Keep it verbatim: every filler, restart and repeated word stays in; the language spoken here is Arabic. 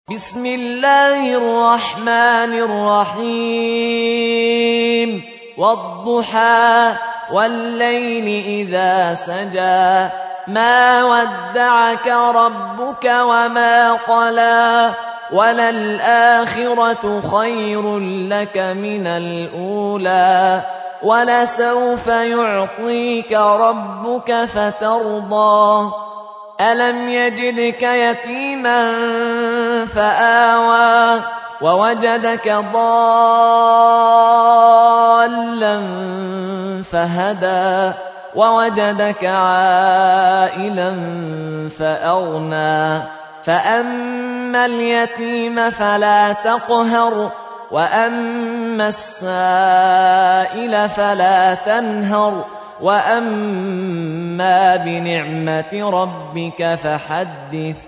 بسم الله الرحمن الرحيم والضحى والليل إذا سجى ما ودعك ربك وما قلى وللآخرة خير لك من الأولى ولسوف يعطيك ربك فترضى ألم يجدك يتيما فآوى ووجدك ضالا فهدى ووجدك عائلا فأغنى فأما اليتيم فلا تقهر وأما السائل فلا تنهر وأما بنعمة ربك فحدث